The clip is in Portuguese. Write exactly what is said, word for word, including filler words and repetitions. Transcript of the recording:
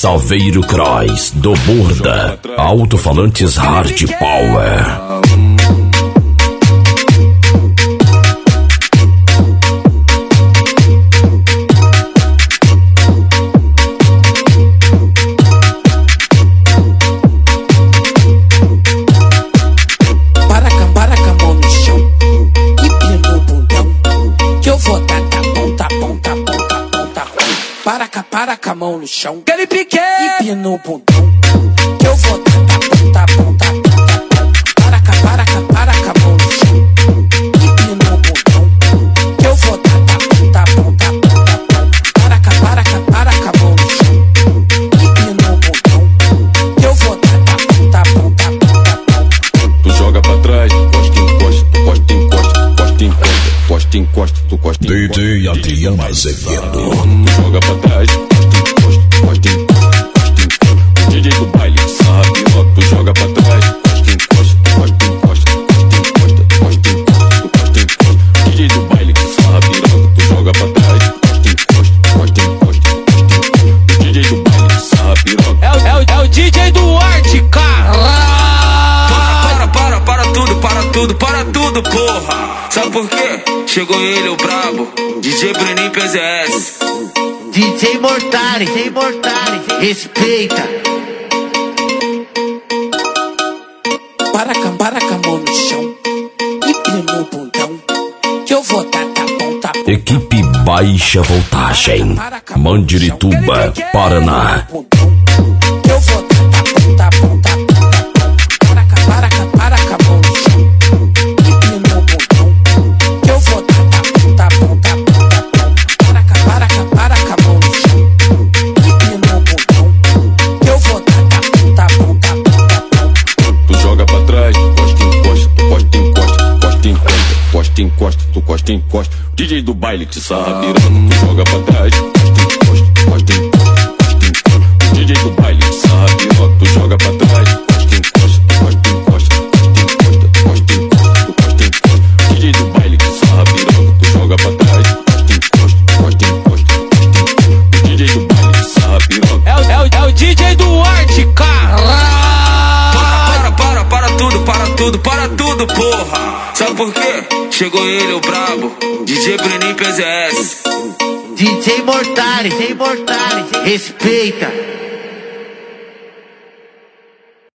Saveiro Cross, do Burda, alto-falantes Hard Power. Para cá, para com a mão no chão. Aquele pique e pina no bundão. Que eu vou dar ponta, ponta, ponta. Para cá, para cá, para com a mão no chão. E pina no bundão. Que eu vou dar ponta, ponta, ponta. Para cá, para cá, para com a mão no chão. E pina no bundão. Que eu vou dar ponta, ponta, ponta. Tu joga pra trás, costa, encosta, tu costa, encosta, costa, encosta, costa, encosta, tu costa, encosta. D J Adriano Azevedo. Tu joga pra trás, costa, encosta, costa, encosta, costa, encosta. O D J do baile, sarra piroca. Tu joga pra trás, costa, encosta, costa, encosta, costa, encosta, costa, encosta, tu costa, encosta. O D J do baile, sarra piroca. Tu joga pra trás, costa, encosta, costa, encosta, costa, encosta. O D J do baile, sarra piroca. É o, é o, é o D J do Arte, cara. Para, para, para tudo, para tudo, para tudo, porra. Sabe por quê? Chegou ele, o brabo, D J Bruninho P Z S. D J Mortari, D J Mortari, respeita. Para cá, para com a mão no chão. E pina no bundão. Que eu vou dar ponta, ponta. Equipe Baixa Voltagem, Mandirituba, Paraná. Que eu vou dar ponta, ponta, ponta. Para cá, para cá, para com a mão no chão. E pina no bundão. Que eu vou dar ponta, ponta, ponta. Para cá, para cá, para com a mão no chão. E pina no bundão. Que eu vou dar ponta, ponta, ponta. Tu joga pra trás, costa, encosta, tu costa, encosta, costa, encosta, costa, encosta, tu costa, encosta. D J do baile que sarra piroca. Tu joga pra trás, costa, encosta, costa, encosta, costa, encosta. O D J do baile que sarra piroca. Tu joga pra trás, costa, encosta, costa, encosta, costa, encosta, costa, encosta, tu costa, encosta. O D J do baile que sarra piroca. Tu joga pra trás, costa, encosta, costa, encosta, costa, encosta. O D J do baile que sarra piroca. É o, é o, é o D J do Arte, cara. Para, para, para tudo, para tudo, para tudo, porra. Sabe por quê? Chegou ele, o brabo, D J Bruninho P Z S. D J Mortari, D J Mortari, respeita.